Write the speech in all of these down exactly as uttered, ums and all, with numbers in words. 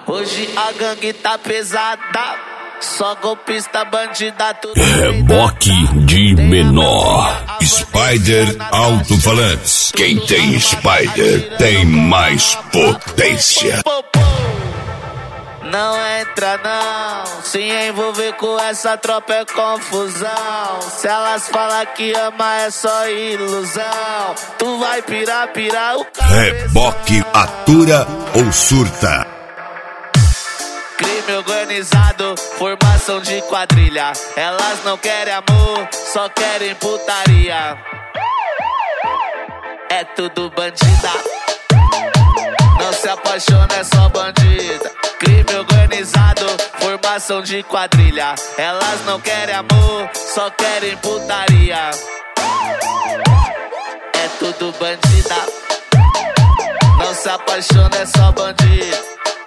Hoje a gangue tá pesada, só golpista, bandida, tudo. Reboque de menor. Spider Alto-Falantes. Quem tem Spider tem mais potência. Não entra não, se envolver com essa tropa é confusão. Se elas falam que ama é só ilusão. Tu vai pirar, pirar o cabeção. Reboque, atura ou surta. Crime organizado, formação de quadrilha. Elas não querem amor, só querem putaria. É tudo bandida, não se apaixona, é só bandida. Crime organizado, formação de quadrilha. Elas não querem amor, só querem putaria. É tudo bandida, não se apaixona, é só bandida.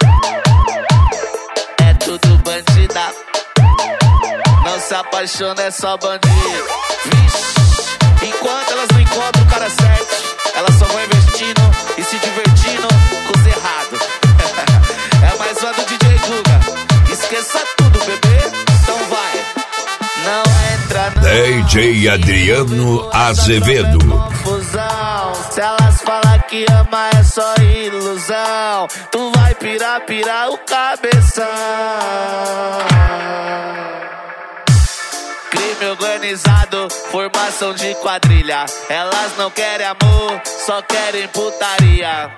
É tudo bandida, não se apaixona, é só bandida. Vixe, enquanto elas não encontram o cara certo, elas só vão investindo e se divertindo com os errados. É mais uma do D J Guga. Esqueça tudo, bebê, então vai. Não entra no D J Adriano Azevedo. Confusão. Se elas falam que ama é só ilusão. Tu vai pirar, pirar o cabeção. Crime organizado, formação de quadrilha. Elas não querem amor, só querem putaria.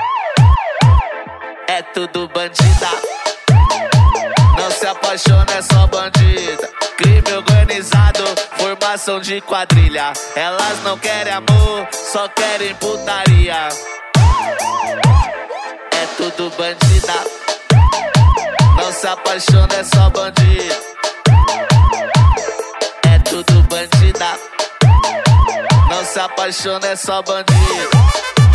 É tudo bandida, não se apaixona, é só bandida. Crime organizado, formação de quadrilha. Elas não querem amor, só querem putaria. É tudo bandida, não se apaixona, é só bandida. É tudo bandida, não se apaixona, é só bandida.